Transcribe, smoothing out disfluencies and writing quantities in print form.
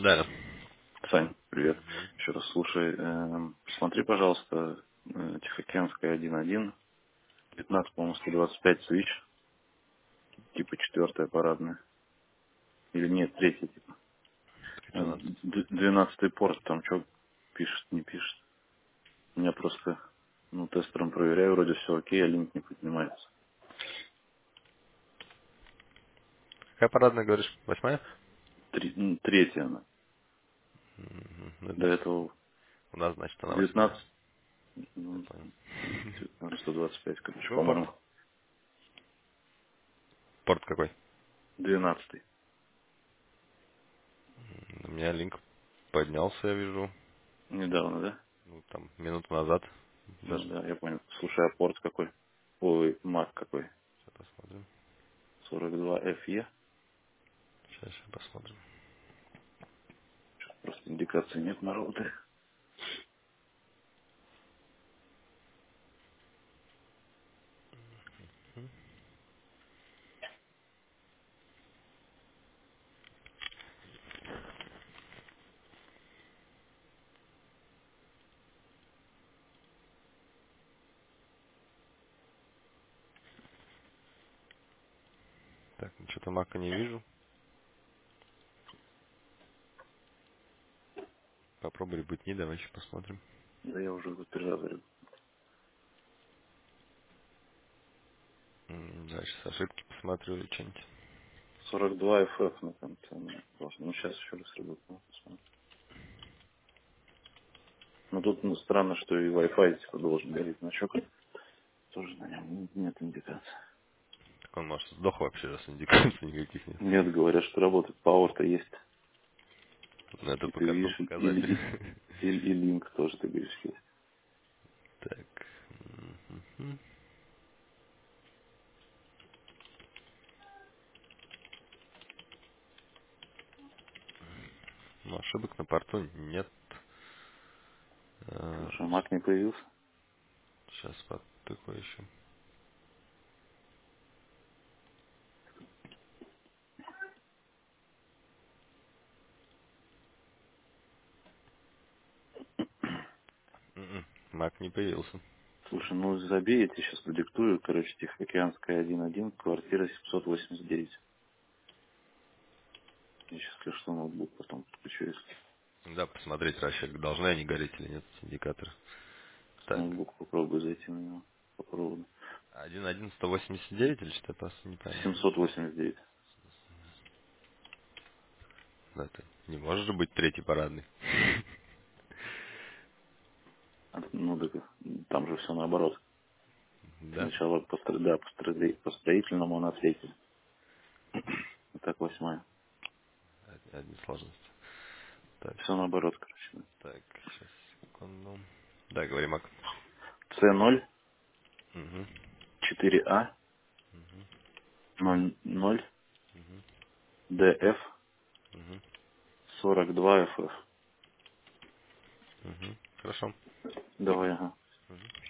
Да. Сань, привет. Мгм. Еще раз слушай. Посмотри, пожалуйста, Тихоокеанская 1.1, 15, по-моему, 125 свич, типа четвертая парадная. Или нет, третья, типа. 12. 12 порт, там что пишет, не пишет. У меня просто, тестером проверяю, вроде все окей, а линк не поднимается. Какая парадная, говоришь? 8? Третья она. Ну, До значит, этого у нас, значит, она 8. 19, Я понял. 19, 125, короче, Какой порт? по-моему, Порт какой? 12. У меня линк поднялся, я вижу. Недавно, да? Ну, там, минуту назад. Ну Даже. да, я понял. Слушай, а порт какой? Ой, Mac какой? Сейчас посмотрим. 42 FE. Сейчас посмотрим. Просто индикации нет на роутере. Так, что-то мака не вижу. Попробуй ребутни, давай еще посмотрим. Да я уже за 3 раза говорю. Дальше с ошибки посмотрю или что-нибудь. 42 FF на конце. Ну, сейчас еще раз работаю. Ну, тут странно, что и Wi-Fi типа должен гореть значок. Тоже на нем нет индикации. Так он, может, сдох вообще, раз индикаций никаких нет. Нет, говорят, что работает. Power-то есть. Ну, это И ты пока видишь, только показатель. и линк тоже, ты говоришь, есть. Так. Мгм. Ну, ошибок на порту нет. Слушай, Mac не появился. Сейчас потыкаю еще. Мак не появился. Слушай, ну забей, я тебе сейчас продиктую. Короче, Тихоокеанская 1.1, квартира 789. Я сейчас, если что, ноутбук потом подключу, если Да, посмотреть, расчет, должны они гореть или нет, индикаторы. с Так. ноутбука попробую зайти на него по проводу. 1.1.189 или что-то я просто неправильно понял? 789. Да, это не может же быть третий парадный. Ну, так там же все наоборот. Да? Сначала да, по строительному она третья. А так 8. Одни сложности. Так, Все наоборот, короче. Да. так, сейчас, секунду. Да, говори, Мак. С0, Угу, 4А, 00, ДФ, угу, 42 ФФ. угу. Хорошо. Давай, ага.